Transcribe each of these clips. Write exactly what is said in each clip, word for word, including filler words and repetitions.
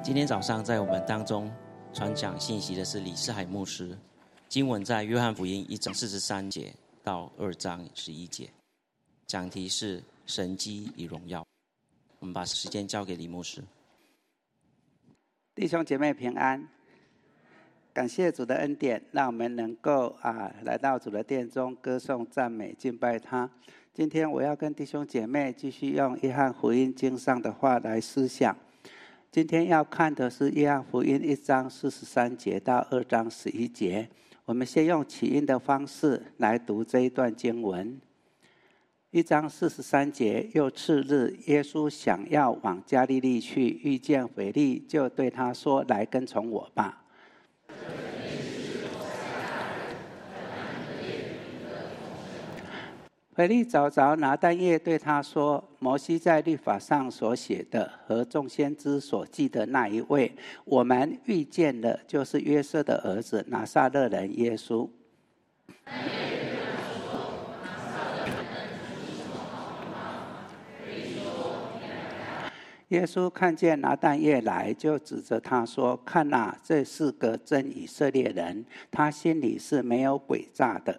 今天早上在我们当中传讲信息的是李世海牧师，经文在约翰福音一章四十三节到二章十一节，讲题是神迹与荣耀。我们把时间交给李牧师。 弟兄姐妹平安，感谢主的恩典，让我们能够啊来到主的殿中歌颂赞美敬拜他。今天我要跟弟兄姐妹继续用约翰福音经上的话来思想。今天要看的是约翰福音一章四十三节到二章十一节。我们先用起音的方式来读这一段经文。一章四十三节，又次日，耶稣想要往加利利去，遇见腓力，就对他说：“来跟从我吧。”腓力找着拿但业，对他说：“摩西在律法上所写的和众先知所记的那一位，我们遇见了，就是约瑟的儿子拿撒勒人耶稣。”耶稣看见拿但业来，就指着他说：“看哪，这是个真以色列人，他心里是没有诡诈的。”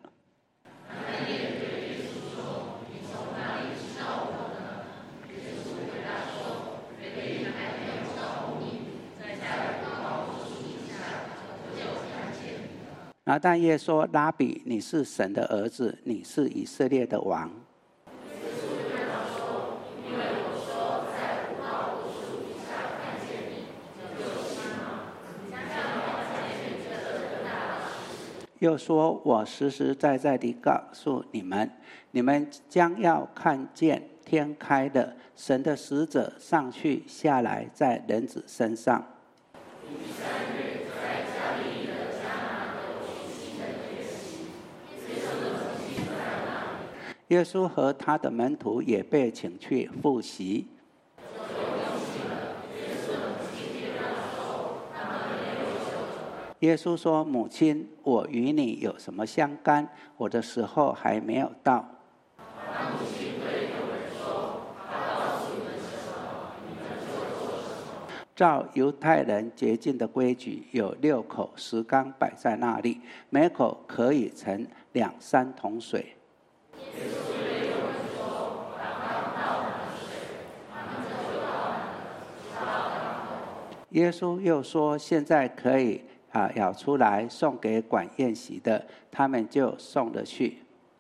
拿但业说：“拉比，你是神的儿子，你是以色列的王。”又说：“我实实在在地告诉你们，你们将要看见天开了，神的使者上去下来，在人子身上。”耶稣和他的门徒也被请去赴席。耶稣说：“母亲，我与你有什么相干？我的时候还没有到。”照犹太人洁净的规矩，有六口石缸摆在那里，每口可以盛两三桶水。耶稣又说：“现在可以啊，舀出来送给管宴席的。”他们就送了去。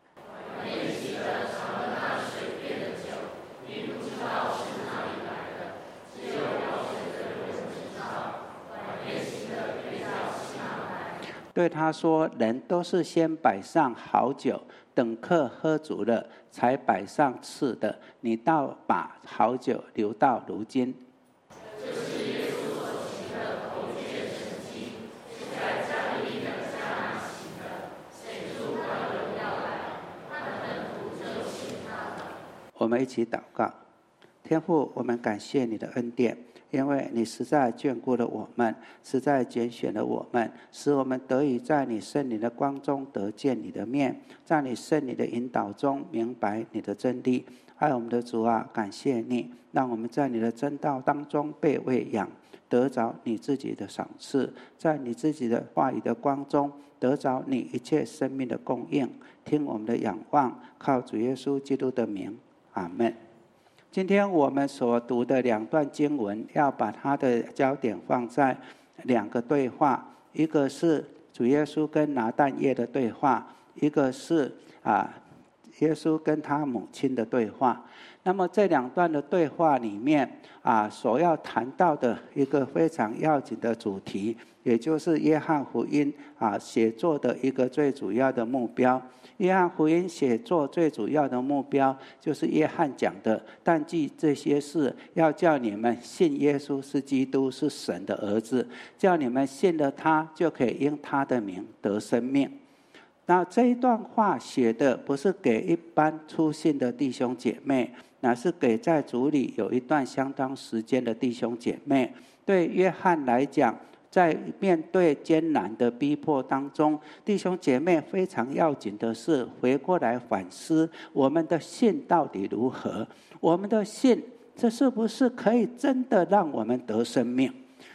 对他说：“人都是先摆上好酒，等客喝足了，才摆上次的。你倒把好酒留到如今。”我们一起祷告。天父，我们感谢你的恩典，因为你实在眷顾了我们，实在拣选了我们，使我们得以在你圣灵的光中得见你的面，在你圣灵的引导中明白你的真理。爱我们的主啊，感谢你，让我们在你的真道当中被喂养，得着你自己的赏赐，在你自己的话语的光中得着你一切生命的供应。听我们的仰望，靠主耶稣基督的名，阿们。今天我们所读的两段经文，要把它的焦点放在两个对话，一个是主耶稣跟拿但业的对话，一个是啊耶稣跟他母亲的对话。那么这两段的对话里面啊，所要谈到的一个非常要紧的主题，也就是约翰福音啊写作的一个最主要的目标。约翰福音写作最主要的目标，就是约翰讲的：但记这些事，要叫你们信耶稣是基督，是神的儿子，叫你们信了他，就可以因他的名得生命。那这一段话写的不是给一般初信的弟兄姐妹，乃是给在主里有一段相当时间的弟兄姐妹。对约翰来讲，在面对艰难的逼迫当中，弟兄姐妹非常要紧的是回过来反思我们的信到底如何，我们的信这是不是可以真的让我们得生命？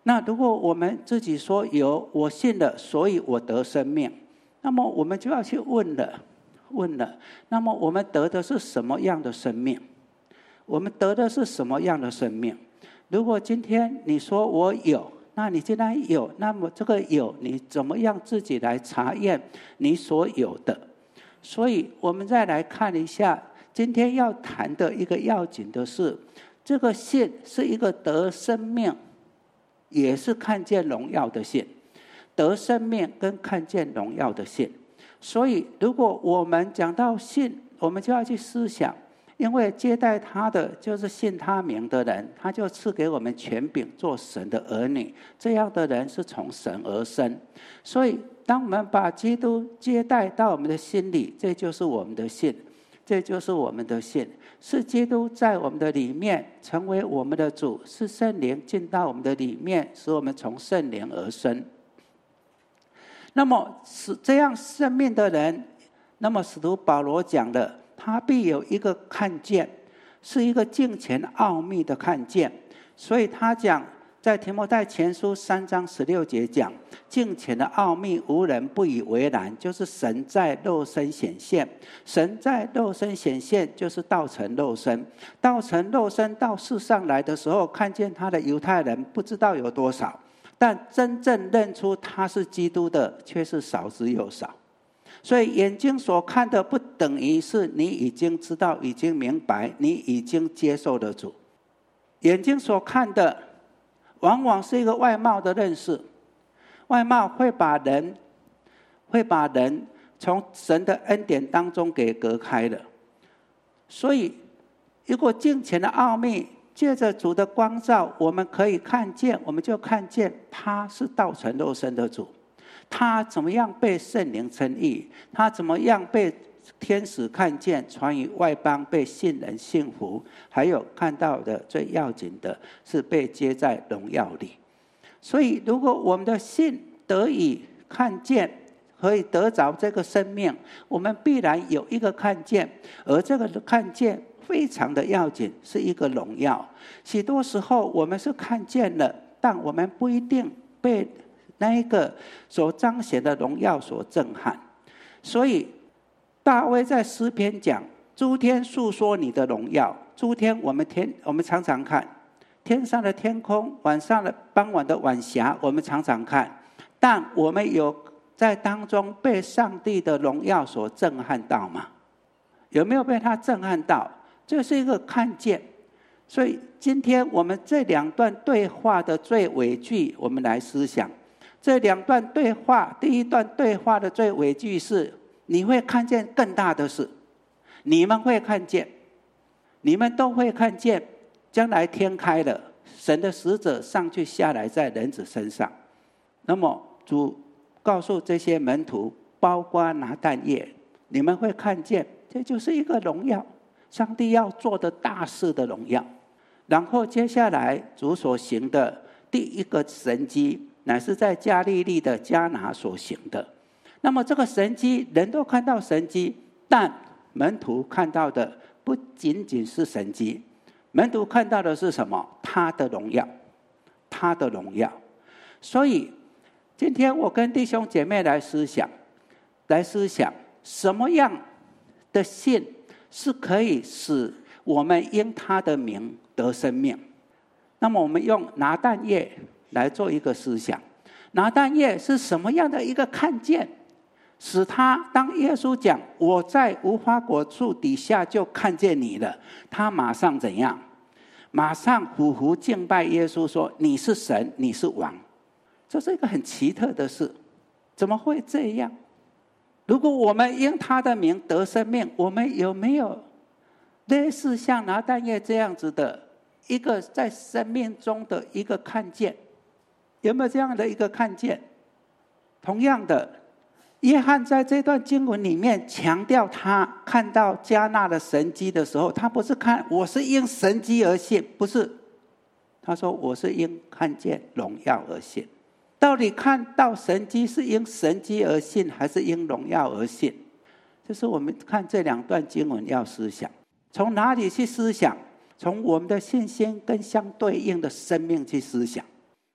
那如果我们自己说有，我信了，所以我得生命，那么我们就要去问了，问了，那么我们得的是什么样的生命？我们得的是什么样的生命？如果今天你说我有，那你既然有，那么这个有，你怎么样自己来查验你所有的？所以我们再来看一下，今天要谈的一个要紧的是，这个信是一个得生命，也是看见荣耀的信，得生命跟看见荣耀的信。所以如果我们讲到信，我们就要去思想，因为接待他的就是信他名的人，他就赐给我们权柄做神的儿女，这样的人是从神而生。所以当我们把基督接待到我们的心里，这就是我们的信，这就是我们的信，是基督在我们的里面成为我们的主，是圣灵进到我们的里面，使我们从圣灵而生。那么是这样生命的人，那么使徒保罗讲的，他必有一个看见，是一个敬虔奥秘的看见。所以他讲在提摩太前书三章十六节讲，敬虔的奥秘无人不以为然，就是神在肉身显现。神在肉身显现就是道成肉身，道成肉身到世上来的时候，看见他的犹太人不知道有多少，但真正认出他是基督的却是少之又少。所以眼睛所看的不等于是你已经知道，已经明白，你已经接受了主。眼睛所看的往往是一个外貌的认识，外貌会把人会把人从神的恩典当中给隔开了。所以如果敬虔的奥秘借着主的光照，我们可以看见，我们就看见他是道成肉身的主，他怎么样被圣灵称义，他怎么样被天使看见，传于外邦，被信人信服，还有看到的最要紧的是被接在荣耀里。所以如果我们的信得以看见，可以得着这个生命，我们必然有一个看见，而这个看见非常的要紧，是一个荣耀。许多时候我们是看见了，但我们不一定被那一个所彰显的荣耀所震撼。所以大卫在诗篇讲，诸天述说你的荣耀。诸天我们天我们常常看，天上的天空，晚上的傍晚的晚霞，我们常常看，但我们有在当中被上帝的荣耀所震撼到吗？有没有被他震撼到？这是一个看见。所以今天我们这两段对话的最尾句，我们来思想。这两段对话，第一段对话的最尾句是，你会看见更大的事，你们会看见，你们都会看见，将来天开了，神的使者上去下来在人子身上。那么主告诉这些门徒，包括拿但业，你们会看见，这就是一个荣耀，上帝要做的大事的荣耀。然后接下来主所行的第一个神迹，乃是在加利利的迦拿所行的。那么这个神迹，人都看到神迹，但门徒看到的不仅仅是神迹，门徒看到的是什么？他的荣耀，他的荣耀。所以今天我跟弟兄姐妹来思想，来思想什么样的信是可以使我们因他的名得生命。那么我们用拿但业来做一个思想，拿但业是什么样的一个看见，使他当耶稣讲我在无花果树底下就看见你了，他马上怎样？马上俯伏敬拜耶稣，说你是神，你是王。这是一个很奇特的事，怎么会这样？如果我们因他的名得生命，我们有没有类似像拿但业这样子的一个在生命中的一个看见？有没有这样的一个看见？同样的，约翰在这段经文里面强调，他看到迦纳的神迹的时候，他不是看我是因神迹而信，不是，他说我是因看见荣耀而信。到底看到神迹是因神迹而信，还是因荣耀而信？这是我们看这两段经文要思想。从哪里去思想？从我们的信心跟相对应的生命去思想。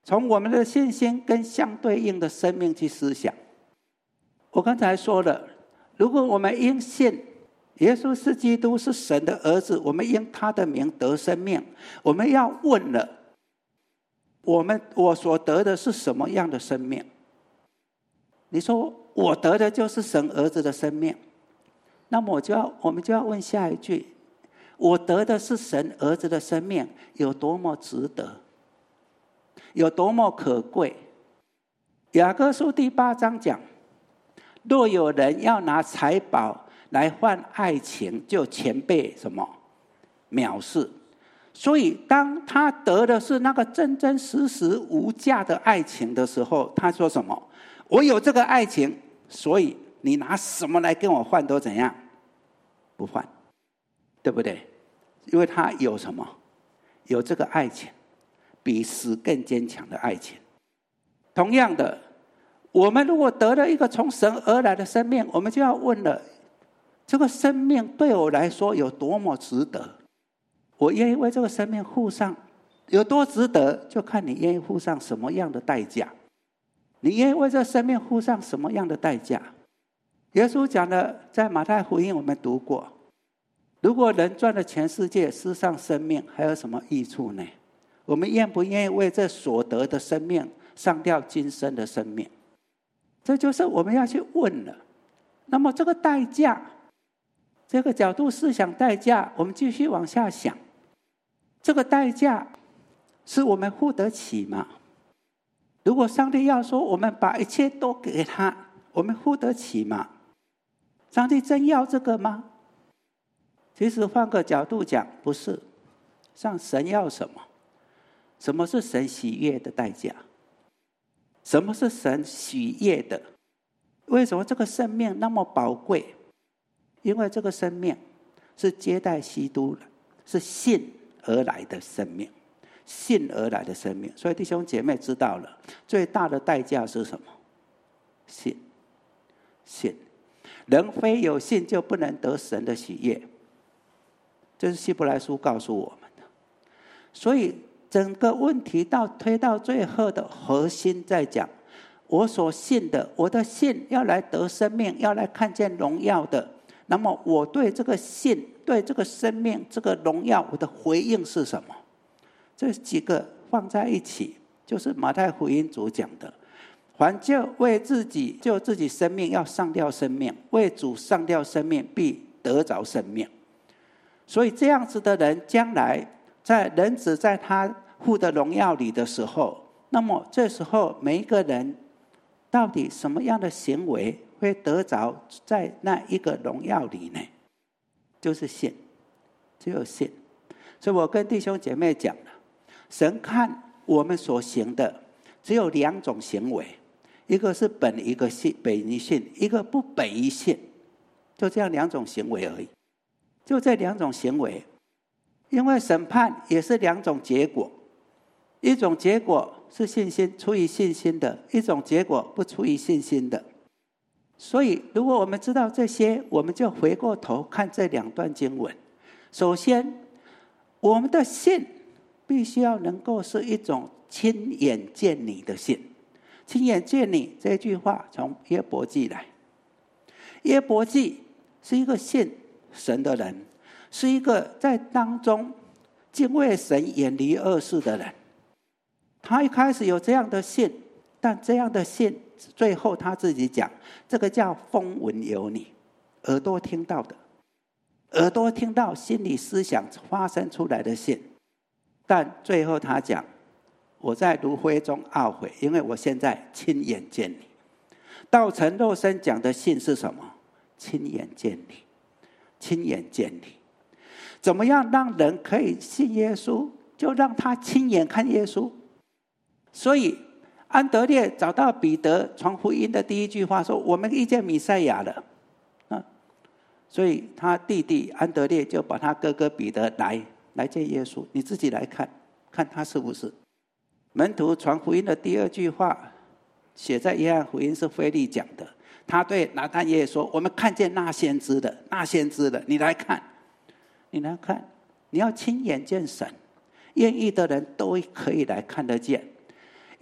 从我们的信心跟相对应的生命去思想。我刚才说了，如果我们因信耶稣是基督，是神的儿子，我们因他的名得生命，我们要问了，我们我所得的是什么样的生命？你说我得的就是神儿子的生命，那么我就要我们就要问下一句，我得的是神儿子的生命，有多么值得，有多么可贵。雅各书第八章讲，若有人要拿财宝来换爱情，就全被什么藐视。所以当他得的是那个真真实实无价的爱情的时候，他说什么？我有这个爱情，所以你拿什么来跟我换都怎样？不换，对不对？因为他有什么？有这个爱情，比死更坚强的爱情。同样的，我们如果得了一个从神而来的生命，我们就要问了，这个生命对我来说有多么值得？我愿意为这个生命付上有多值得，就看你愿意付上什么样的代价。你愿意为这个生命付上什么样的代价？耶稣讲的，在马太福音我们读过，如果人赚了全世界，失丧生命，还有什么益处呢？我们愿不愿意为这所得的生命上吊今生的生命？这就是我们要去问了。那么这个代价，这个角度思想代价，我们继续往下想，这个代价是我们付得起吗？如果上帝要说我们把一切都给他，我们付得起吗？上帝真要这个吗？其实换个角度讲，不是。像神要什么？什么是神喜悦的代价？什么是神喜悦的？为什么这个生命那么宝贵？因为这个生命是接待基督的，是信而来的生命，信而来的生命。所以弟兄姐妹知道了，最大的代价是什么？信。信。人非有信就不能得神的喜悦，这是希伯来书告诉我们的。所以整个问题到推到最后的核心在讲，我所信的，我的信要来得生命，要来看见荣耀的，那么我对这个信，对这个生命，这个荣耀，我的回应是什么？这几个放在一起，就是马太福音主讲的，凡就为自己就自己生命要上吊生命，为主上吊生命必得着生命。所以这样子的人，将来在人子在他父的荣耀里的时候，那么这时候每一个人到底什么样的行为会得着在那一个荣耀里呢？就是信，只有信。所以我跟弟兄姐妹讲了，神看我们所行的只有两种行为，一个是本一个信，本于信，一个不本于信，就这样两种行为而已，就这两种行为。因为审判也是两种结果，一种结果是信心，出于信心的，一种结果不出于信心的。所以如果我们知道这些，我们就回过头看这两段经文。首先，我们的信必须要能够是一种亲眼见你的信。亲眼见你这句话从约伯记来，约伯记是一个信神的人，是一个在当中敬畏神、远离恶事的人。他一开始有这样的信，但这样的信最后他自己讲，这个叫风闻有你，耳朵听到的，耳朵听到心理思想发生出来的信。但最后他讲，我在炉灰中懊悔，因为我现在亲眼见你。道成肉身讲的信是什么？亲眼见你，亲眼见你。怎么样让人可以信耶稣？就让他亲眼看耶稣。所以安德烈找到彼得传福音的第一句话说，我们遇见弥赛亚了。所以他弟弟安德烈就把他哥哥彼得来来见耶稣，你自己来看看他是不是。门徒传福音的第二句话写在约翰福音是腓利讲的，他对拿但业说，我们看见那先知的，那先知的，你来看，你来看，你要亲眼见神，愿意的人都可以来看得见。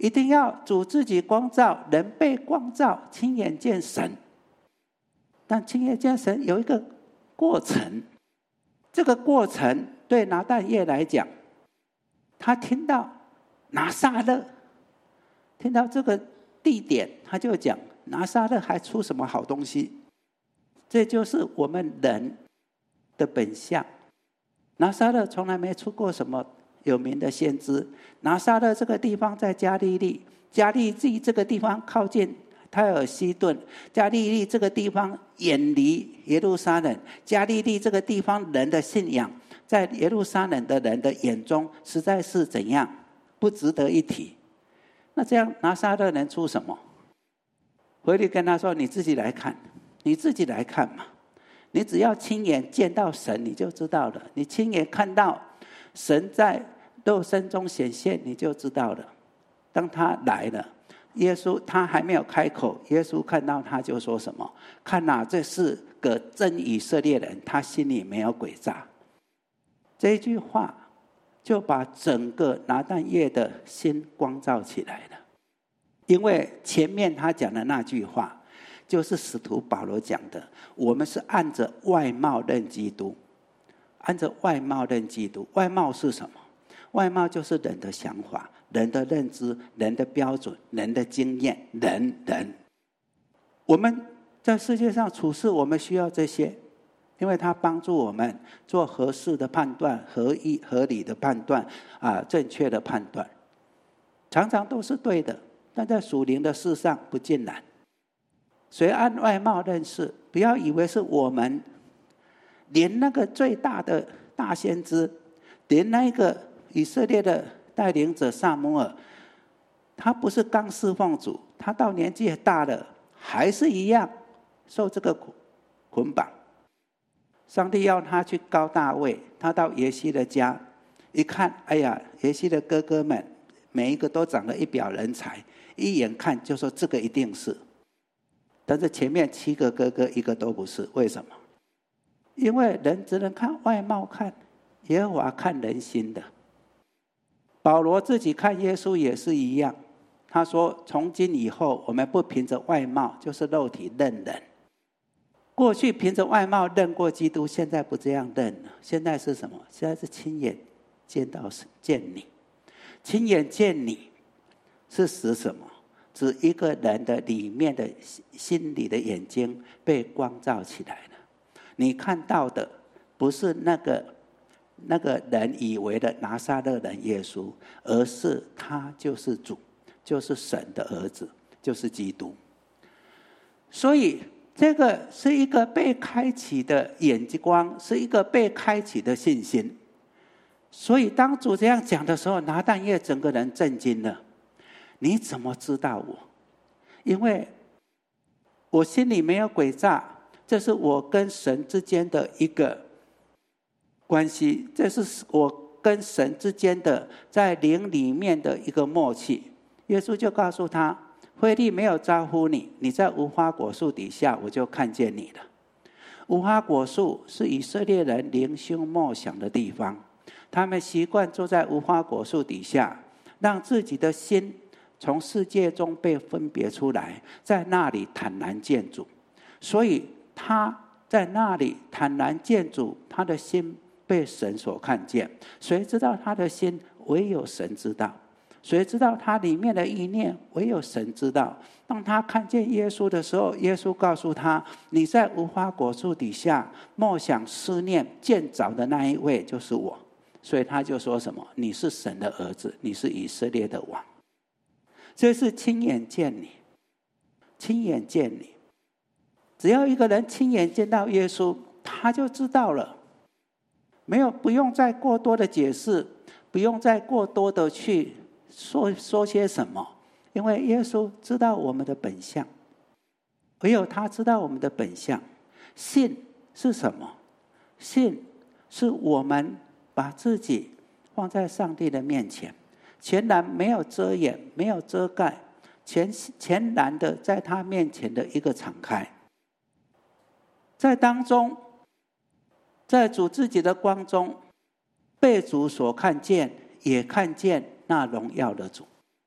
一定要主自己光照，人被光照，亲眼见神。但亲眼见神有一个过程，这个过程对拿但业来讲，他听到拿撒勒，听到这个地点，他就讲拿撒勒还出什么好东西？这就是我们人的本相。拿撒勒从来没出过什么有名的先知。拿撒勒这个地方在加利利，加利利这个地方靠近泰尔西顿，加利利这个地方远离耶路撒冷，加利利这个地方人的信仰在耶路撒冷的人的眼中实在是怎样不值得一提。那这样拿撒勒能出什么？回去跟他说，你自己来看，你自己来看嘛。你只要亲眼见到神，你就知道了。你亲眼看到神在肉身中显现，你就知道了。当他来了，耶稣他还没有开口，耶稣看到他就说什么？看哪，这是个真以色列人，他心里没有诡诈。这一句话就把整个拿但业的心光照起来了。因为前面他讲的那句话就是使徒保罗讲的，我们是按着外貌认基督。按着外貌认基督，外貌是什么？外貌就是人的想法，人的认知，人的标准，人的经验，人人。我们在世界上处事，我们需要这些，因为它帮助我们做合适的判断，合意合理的判断啊，正确的判断，常常都是对的。但在属灵的事上不尽然。谁按外貌认识？不要以为是我们，连那个最大的大先知，连那个以色列的带领者撒母耳，他不是刚侍奉主，他到年纪也大了，还是一样受这个捆绑。上帝要他去膏大卫，他到耶西的家一看，哎呀，耶西的哥哥们每一个都长得一表人才，一眼看就说这个一定是。但是前面七个哥哥一个都不是，为什么？因为人只能看外貌看，耶和华看人心的。保罗自己看耶稣也是一样，他说从今以后我们不凭着外貌，就是肉体认人。过去凭着外貌认过基督，现在不这样认了。现在是什么？现在是亲眼见到见你。亲眼见你是指什么？指一个人的里面的心里的眼睛被光照起来了。你看到的不是那个那个人以为的拿撒勒人耶稣，而是他就是主，就是神的儿子，就是基督。所以这个是一个被开启的眼光，是一个被开启的信心。所以当主这样讲的时候，拿但业整个人震惊了。你怎么知道我？因为我心里没有诡诈，这是我跟神之间的一个关系，这是我跟神之间的在灵里面的一个默契。耶稣就告诉他，腓利没有招呼你，你在无花果树底下，我就看见你了。无花果树是以色列人灵修默想的地方，他们习惯坐在无花果树底下，让自己的心从世界中被分别出来，在那里坦然见主。所以他在那里坦然见主，他的心被神所看见。谁知道他的心？唯有神知道。谁知道他里面的意念？唯有神知道。当他看见耶稣的时候，耶稣告诉他，你在无花果树底下默想思念见着的那一位就是我。所以他就说什么？你是神的儿子，你是以色列的王。这是亲眼见你，亲眼见你。只要一个人亲眼见到耶稣，他就知道了，没有不用再过多的解释，不用再过多的去说说些什么，因为耶稣知道我们的本相，唯有他知道我们的本相。信是什么？信是我们把自己放在上帝的面前，全然没有遮掩，没有遮盖，全全然的在他面前的一个敞开，在当中，在主自己的光中，被主所看见，也看见那荣耀的主。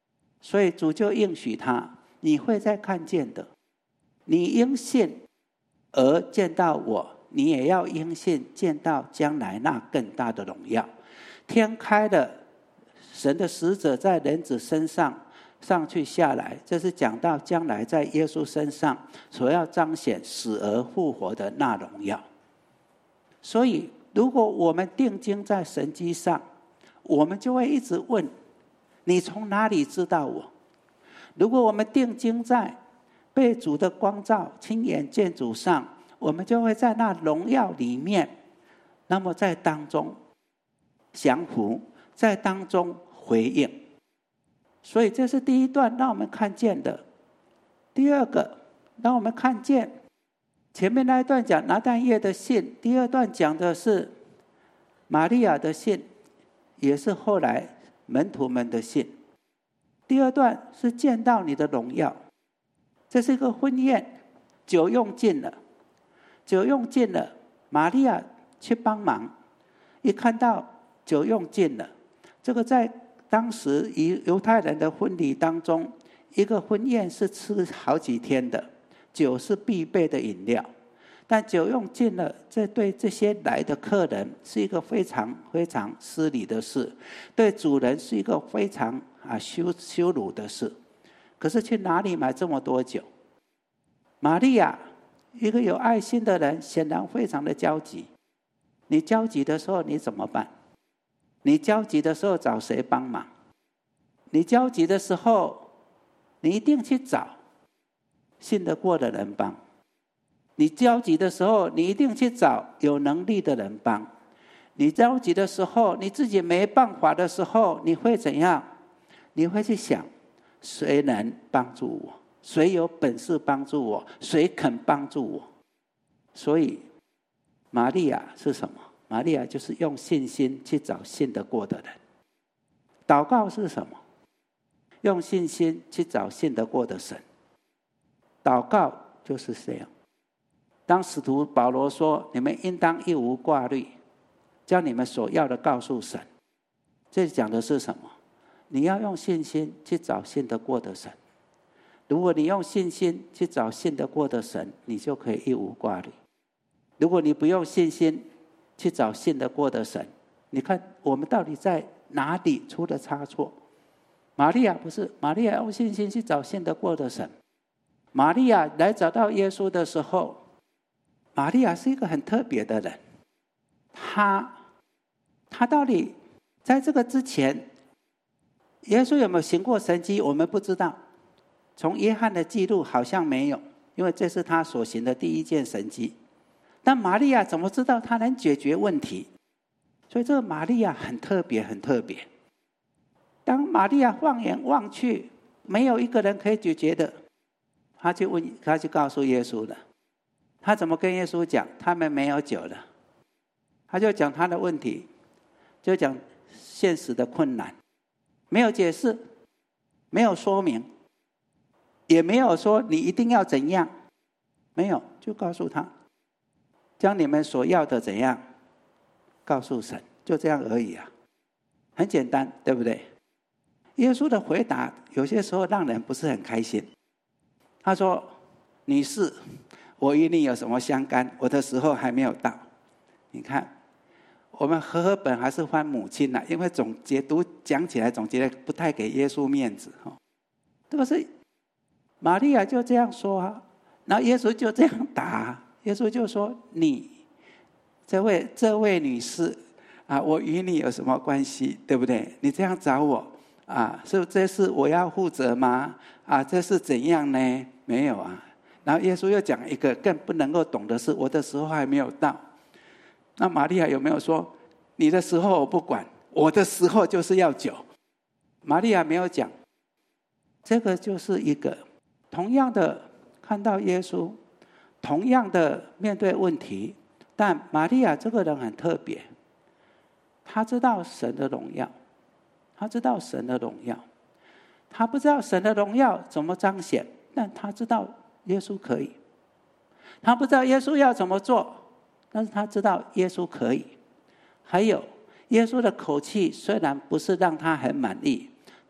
所以主就应许他，你会再看见的，你因信而见到我，你也要因信见到将来那更大的荣耀。天开了，神的使者在人子身上上去下来，这是讲到将来在耶稣身上所要彰显死而复活的那荣耀。所以如果我们定睛在神迹上，我们就会一直问，你从哪里知道我？如果我们定睛在被主的光照亲眼见主上，我们就会在那荣耀里面，那么在当中降服，在当中回应。所以这是第一段让我们看见的。第二个让我们看见，前面那一段讲拿但业的信，第二段讲的是玛利亚的信，也是后来门徒们的信。第二段是见到你的荣耀，这是一个婚宴，酒用尽了，酒用尽了，玛利亚去帮忙，一看到酒用尽了，这个在当时犹太人的婚礼当中，一个婚宴是吃好几天的，酒是必备的饮料，但酒用尽了，这对这些来的客人是一个非常非常失礼的事，对主人是一个非常啊羞羞辱的事。可是去哪里买这么多酒？玛利亚一个有爱心的人，显然非常的焦急。你焦急的时候你怎么办？你焦急的时候找谁帮忙？你焦急的时候，你一定去找信得过的人帮。你焦急的时候，你一定去找有能力的人帮。你焦急的时候，你自己没办法的时候，你会怎样？你会去想，谁能帮助我？谁有本事帮助我？谁肯帮助我？所以玛利亚是什么？玛利亚就是用信心去找信得过的人。祷告是什么？用信心去找信得过的神。祷告就是这样。当使徒保罗说，你们应当一无挂虑，将你们所要的告诉神，这讲的是什么？你要用信心去找信得过的神。如果你用信心去找信得过的神，你就可以一无挂虑。如果你不用信心去找信得过的神，你看我们到底在哪里出了差错？玛利亚不是，玛利亚用信心去找信得过的神。玛利亚来找到耶稣的时候，玛利亚是一个很特别的人。她她到底在这个之前，耶稣有没有行过神迹，我们不知道。从约翰的记录好像没有，因为这是他所行的第一件神迹。但玛利亚怎么知道他能解决问题？所以这个玛利亚很特别，很特别。当玛利亚放眼望去，没有一个人可以解决的，他就问，他就告诉耶稣了。他怎么跟耶稣讲？他们没有酒了。他就讲他的问题，就讲现实的困难，没有解释，没有说明，也没有说你一定要怎样，没有，就告诉他，将你们所要的怎样告诉神，就这样而已啊，很简单，对不对？耶稣的回答有些时候让人不是很开心。他说，女士，我与你有什么相干？我的时候还没有到。你看我们和合本还是翻母亲啦，因为总结读讲起来总觉得不太给耶稣面子。这个是玛利亚就这样说啊，然后耶稣就这样答。耶稣就说，你这位这位女士啊，我与你有什么关系，对不对？你这样找我啊，是这是我要负责吗？啊，这是怎样呢？没有啊。然后耶稣又讲一个更不能够懂的是，我的时候还没有到。那玛利亚有没有说，你的时候我不管，我的时候就是要酒？玛利亚没有讲。这个就是一个同样的看到耶稣，同样的面对问题，但玛利亚这个人很特别，他知道神的荣耀，他知道神的荣耀，他不知道神的荣耀怎么彰显，但他知道耶稣可以。他不知道耶稣要怎么做，但是他知道耶稣可以。还有耶稣的口气虽然不是让他很满意，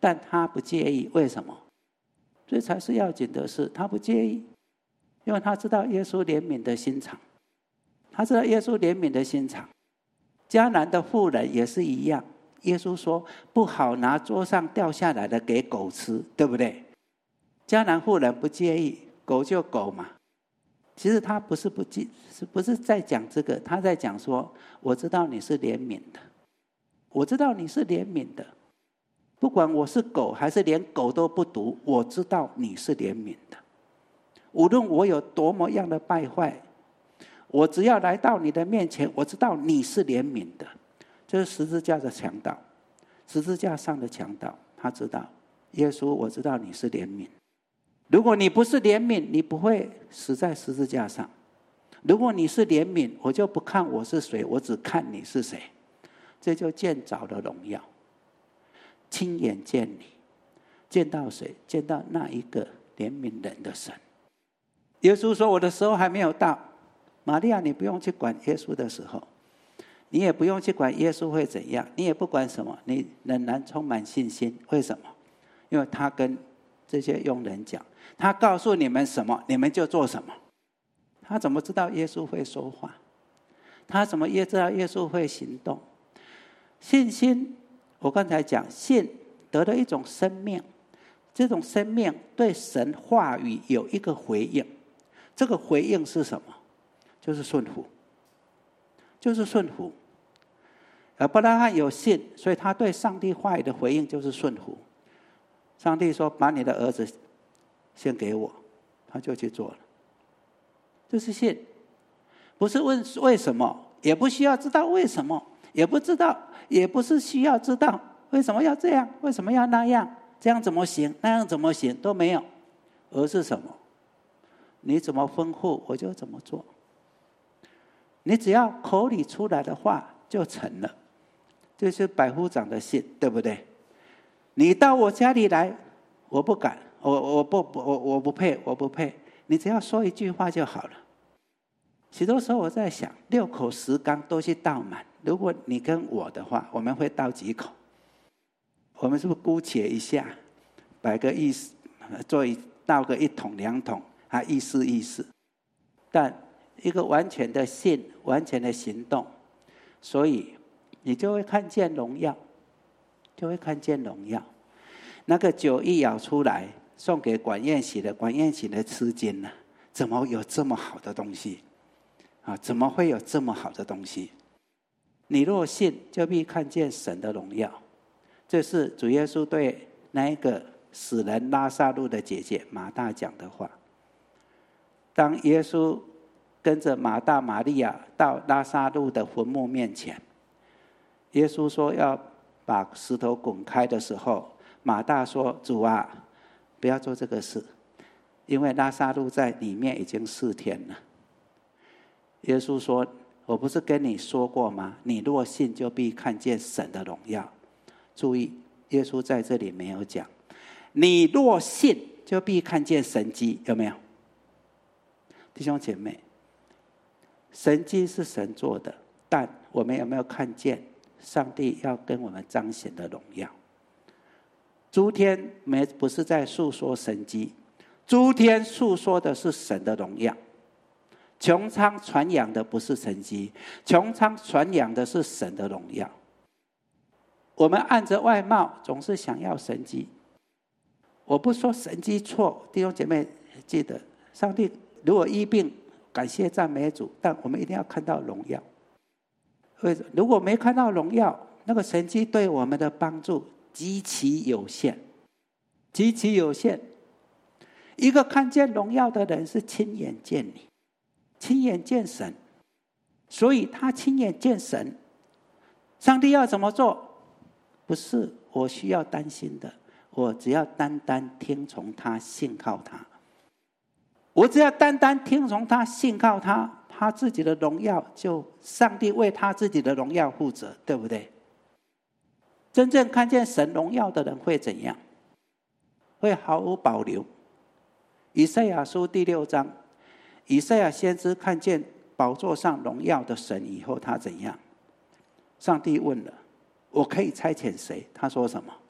但他不介意，为什么？这才是要紧的事，他不介意，因为他知道耶稣怜悯的心肠，他知道耶稣怜悯的心肠。迦南的妇人也是一样，耶稣说不好拿桌上掉下来的给狗吃，对不对？迦南妇人不介意，狗就狗嘛。其实他不是不记，不是在讲这个，他在讲说，我知道你是怜悯的，我知道你是怜悯的，不管我是狗还是连狗都不读，我知道你是怜悯的。无论我有多么样的败坏，我只要来到你的面前，我知道你是怜悯的。这是十字架的强盗，十字架上的强盗，他知道耶稣，我知道你是怜悯。如果你不是怜悯，你不会死在十字架上。如果你是怜悯，我就不看我是谁，我只看你是谁。这就见着了荣耀，亲眼见你，见到谁？见到那一个怜悯人的神。耶稣说，我的时候还没有到。玛利亚，你不用去管耶稣的时候，你也不用去管耶稣会怎样，你也不管什么，你仍然充满信心。为什么？因为他跟这些佣人讲，他告诉你们什么，你们就做什么。他怎么知道耶稣会说话？他怎么也知道耶稣会行动？信心，我刚才讲，信得了一种生命，这种生命对神话语有一个回应。这个回应是什么？就是顺服，就是顺服。亚伯拉罕有信，所以他对上帝话语的回应就是顺服。上帝说，把你的儿子献给我，他就去做了。这是信，不是问为什么，也不需要知道为什么，也不知道，也不是需要知道为什么要这样，为什么要那样，这样怎么行，那样怎么行，都没有。而是什么？你怎么吩咐，我就怎么做。你只要口里出来的话就成了，这是百夫长的信，对不对？你到我家里来，我不敢，我我不我我不配，我不配。你只要说一句话就好了。许多时候我在想，六口十缸都去倒满，如果你跟我的话，我们会倒几口？我们是不是姑且一下，摆个意思，做一倒个一桶两桶，还意思意思。但一个完全的信，完全的行动，所以你就会看见荣耀，就会看见荣耀。那个酒一舀出来，送给管宴席的，管宴席的吃惊了，怎么有这么好的东西啊？怎么会有这么好的东西？你若信，就必看见神的荣耀。这是主耶稣对那一个死人拉撒路的姐姐马大讲的话。当耶稣跟着马大、玛利亚到拉撒路的坟墓面前，耶稣说要把石头滚开的时候，马大说：“主啊，不要做这个事，因为拉撒路在里面已经四天了。”耶稣说：“我不是跟你说过吗？你若信，就必看见神的荣耀。”注意，耶稣在这里没有讲“你若信，就必看见神迹”，有没有？弟兄姐妹，神迹是神做的，但我们有没有看见上帝要跟我们彰显的荣耀？诸天没不是在诉说神迹，诸天诉说的是神的荣耀。穹苍传扬的不是神迹，穹苍传扬的是神的荣耀。我们按着外貌总是想要神迹，我不说神迹错，弟兄姐妹记得，上帝如果医病，感谢赞美主，但我们一定要看到荣耀。如果没看到荣耀，那个神迹对我们的帮助极其有限，极其有限。一个看见荣耀的人是亲眼见你，亲眼见神，所以他亲眼见神。上帝要怎么做？不是我需要担心的，我只要单单听从他，信靠他。我只要单单听从他，信靠他，他自己的荣耀就上帝为他自己的荣耀负责，对不对？真正看见神荣耀的人会怎样？会毫无保留。以赛亚书第六章，以赛亚先知看见宝座上荣耀的神以后，他怎样？上帝问了：“我可以差遣谁？”他说什么？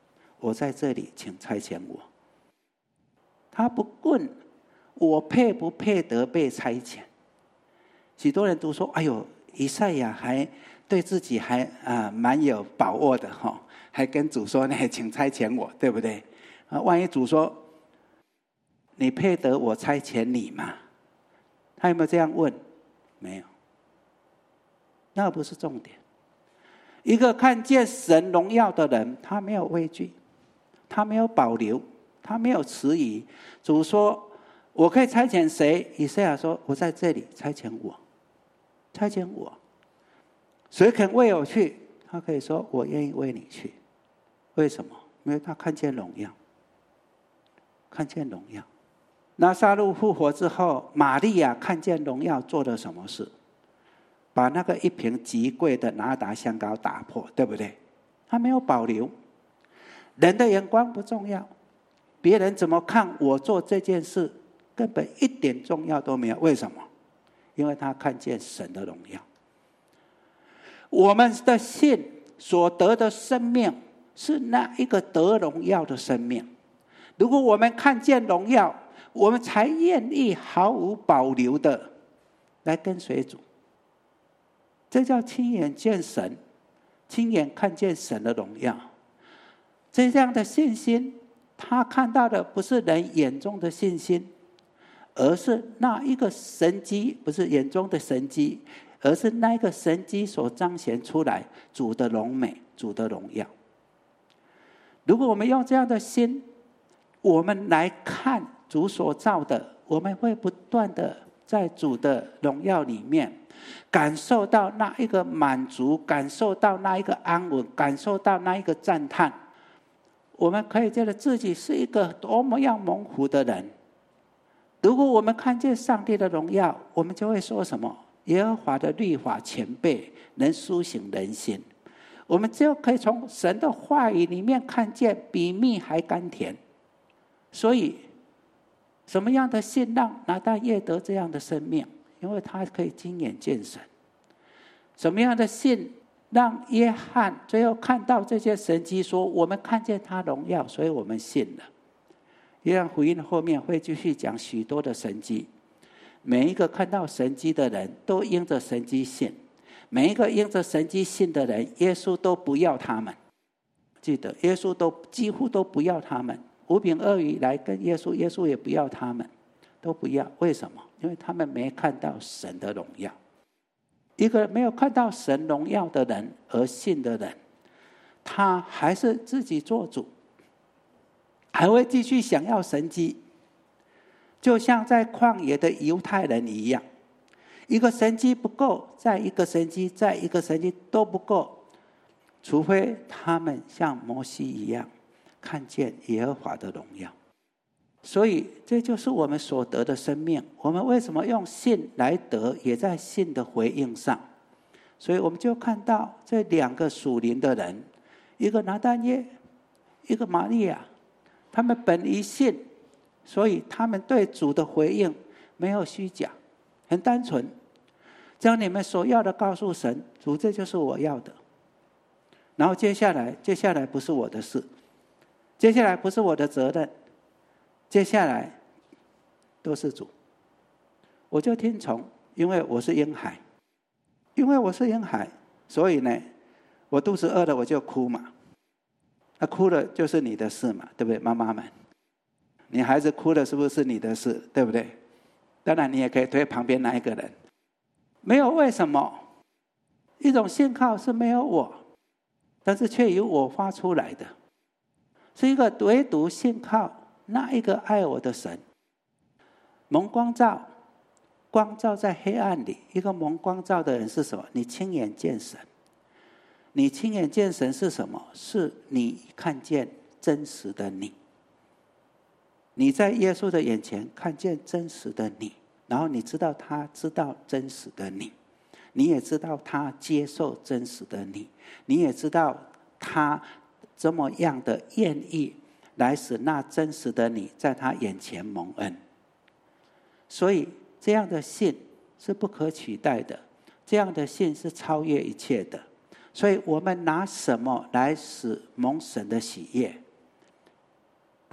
我在这里，请差遣我。他不问我配不配得被差遣。许多人都说，哎呦，以赛亚还对自己还啊蛮有把握的哈，还跟主说呢，请差遣我，对不对？啊，万一主说你配得我差遣你吗？他有没有这样问？没有，那不是重点。一个看见神荣耀的人，他没有畏惧，他没有保留，他没有迟疑。主说我可以差遣谁？以赛亚说我在这里，差遣我，差遣我。谁肯为我去？他可以说我愿意为你去。为什么？因为他看见荣耀，看见荣耀。拿撒路复活之后，玛利亚看见荣耀，做了什么事？把那个一瓶极贵的拿达香膏打破，对不对？他没有保留。人的眼光不重要，别人怎么看我做这件事，根本一点重要都没有。为什么？因为他看见神的荣耀。我们的信所得的生命，是那一个得荣耀的生命。如果我们看见荣耀，我们才愿意毫无保留的来跟随主。这叫亲眼见神，亲眼看见神的荣耀。这样的信心，他看到的不是人眼中的信心，而是那一个神迹，不是眼中的神迹，而是那一个神迹所彰显出来主的荣美，主的荣耀。如果我们用这样的心，我们来看主所造的，我们会不断的在主的荣耀里面感受到那一个满足，感受到那一个安稳，感受到那一个赞叹。我们可以觉得自己是一个多么样蒙福的人。如果我们看见上帝的荣耀，我们就会说什么？耶和华的律法全备，能苏醒人心。我们就可以从神的话语里面看见比蜜还甘甜。所以什么样的信让拿但业得这样的生命？因为他可以亲眼见神。什么样的信让约翰最后看到这些神迹，说我们看见他荣耀，所以我们信了。约翰福音后面会继续讲许多的神迹，每一个看到神迹的人都因着神迹信，每一个因着神迹信的人，耶稣都不要他们。记得耶稣都几乎都不要他们，五饼二鱼来跟耶稣，耶稣也不要他们，都不要。为什么？因为他们没看到神的荣耀。一个没有看到神荣耀的人而信的人，他还是自己做主，还会继续想要神迹，就像在旷野的犹太人一样，一个神迹不够，再一个神迹，再一个神迹都不够，除非他们像摩西一样看见耶和华的荣耀。所以这就是我们所得的生命。我们为什么用信来得，也在信的回应上。所以我们就看到这两个属灵的人，一个拿但业，一个玛利亚，他们本于信，所以他们对主的回应没有虚假，很单纯，将你们所要的告诉神，主，这就是我要的。然后接下来接下来不是我的事，接下来不是我的责任，接下来都是主，我就听从。因为我是婴孩，因为我是婴孩，所以呢，我肚子饿了我就哭嘛，那哭了就是你的事嘛，对不对？妈妈们，你孩子哭了是不是你的事，对不对？当然你也可以推旁边那一个人，没有为什么。一种信靠是没有我，但是却由我发出来的，是一个唯独信靠那一个爱我的神。蒙光照，光照在黑暗里，一个蒙光照的人是什么？你亲眼见神。你亲眼见神是什么？是你看见真实的你。你在耶稣的眼前看见真实的你，然后你知道他知道真实的你，你也知道他接受真实的你，你也知道他怎么样的愿意来使那真实的你在他眼前蒙恩。所以这样的信是不可取代的，这样的信是超越一切的。所以我们拿什么来使蒙神的喜悦？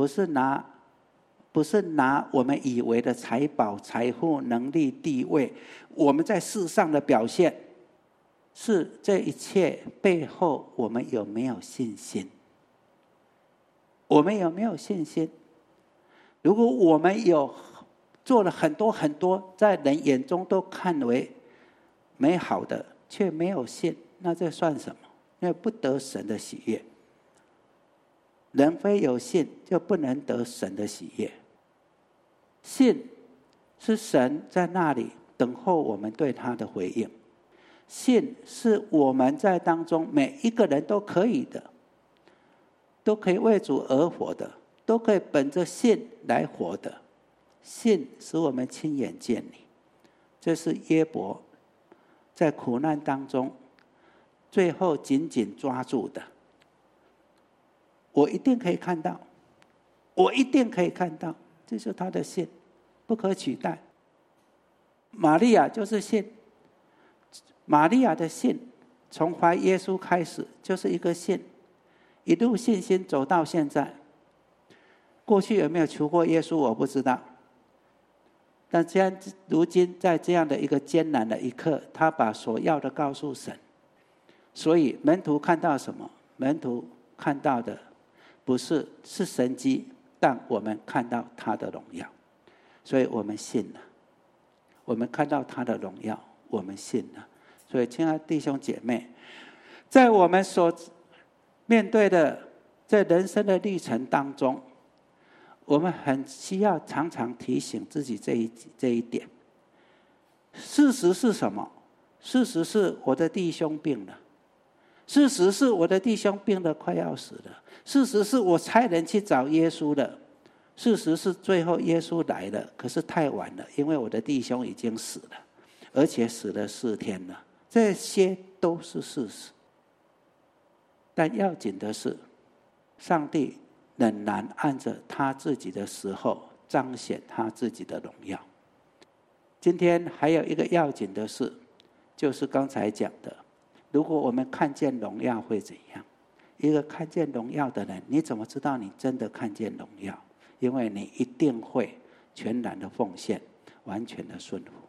不是拿不是拿我们以为的财宝、财富、能力、地位，我们在世上的表现，是这一切背后我们有没有信心？我们有没有信心？如果我们有做了很多很多，在人眼中都看为美好的，却没有信，那这算什么？因为不得神的喜悦。人非有信，就不能得神的喜悦。信是神在那里等候我们对他的回应，信是我们在当中每一个人都可以的，都可以为主而活的，都可以本着信来活的。信使我们亲眼见你，这是约伯在苦难当中最后紧紧抓住的。我一定可以看到，我一定可以看到，这是他的信，不可取代。玛利亚就是信，玛利亚的信从怀耶稣开始就是一个信，一路信心走到现在。过去有没有求过耶稣我不知道，但这样如今在这样的一个艰难的一刻，他把所要的告诉神。所以门徒看到什么？门徒看到的不是是神迹，但我们看到他的荣耀，所以我们信了。我们看到他的荣耀，我们信了。所以亲爱的弟兄姐妹，在我们所面对的在人生的历程当中，我们很需要常常提醒自己这一这一点。事实是什么？事实是我的弟兄病了，事实是我的弟兄病得快要死了，事实是我差人去找耶稣了，事实是最后耶稣来了，可是太晚了，因为我的弟兄已经死了，而且死了四天了。这些都是事实。但要紧的是，上帝仍然按着他自己的时候彰显他自己的荣耀。今天还有一个要紧的事，就是刚才讲的，如果我们看见荣耀会怎样？一个看见荣耀的人，你怎么知道你真的看见荣耀？因为你一定会全然的奉献，完全的顺服。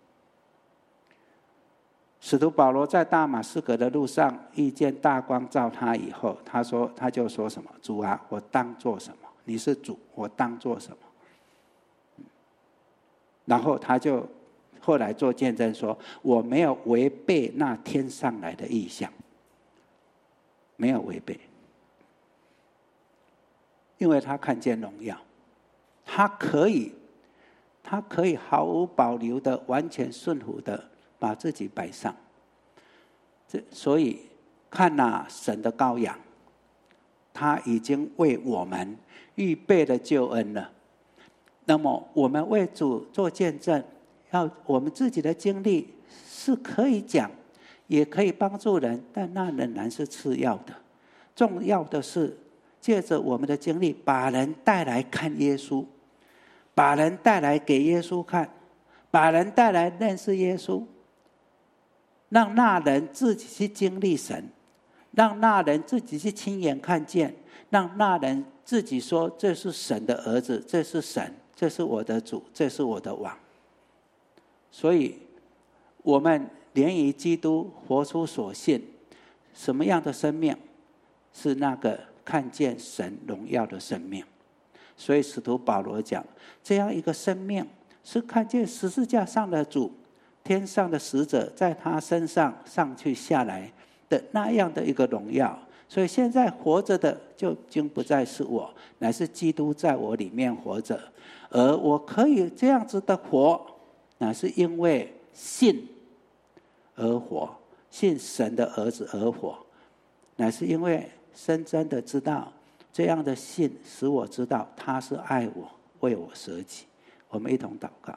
使徒保罗在大马士革的路上遇见大光照他以后，他说他就说什么？主啊，我当做什么？你是主，我当做什么？然后他就后来做见证说，我没有违背那天上来的意象，没有违背，因为他看见荣耀，他可以他可以毫无保留的完全顺服的把自己摆上。这所以看哪，神的羔羊，他已经为我们预备了救恩了。那么我们为主做见证，要我们自己的经历是可以讲，也可以帮助人，但那仍然是次要的。重要的是借着我们的经历，把人带来看耶稣，把人带来给耶稣看，把人带来认识耶稣，让那人自己去经历神，让那人自己去亲眼看见，让那人自己说，这是神的儿子，这是神，这是我的主，这是我的王。所以我们连于基督活出所信，什么样的生命？是那个看见神荣耀的生命。所以使徒保罗讲，这样一个生命是看见十字架上的主，天上的使者在他身上上去下来的那样的一个荣耀。所以现在活着的就已经不再是我，乃是基督在我里面活着。而我可以这样子的活，乃是因为信而活，信神的儿子而活，乃是因为深深的知道，这样的信使我知道他是爱我，为我舍己。我们一同祷告。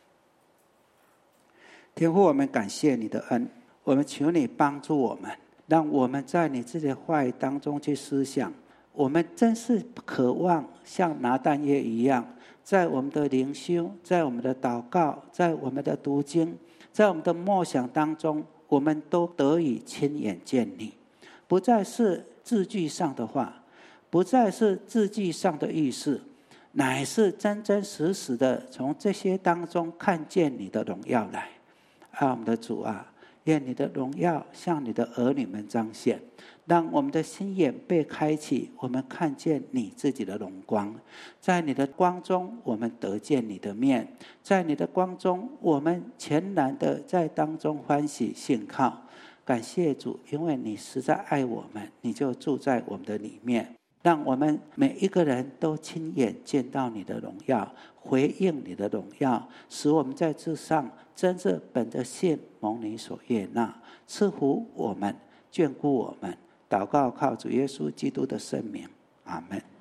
天父，我们感谢你的恩，我们求你帮助我们，让我们在你自己的话语当中去思想。我们真是渴望像拿但业一样，在我们的灵修，在我们的祷告，在我们的读经，在我们的默想当中，我们都得以亲眼见你，不再是字句上的话，不再是字句上的意思， 乃是真真实实的从这些当中看见你的荣耀来。啊，我们的主啊，愿你的荣耀向你的儿女们彰显，让我们的心眼被开启，我们看见你自己的荣光。在你的光中，我们得见你的面，在你的光中，我们全然的在当中欢喜信靠。感谢主，因为你实在爱我们，你就住在我们的里面，让我们每一个人都亲眼见到你的荣耀，回应你的荣耀，使我们在这上真正本着信蒙你所悦纳，赐福我们，眷顾我们。祷告靠主耶稣基督的圣名，阿们。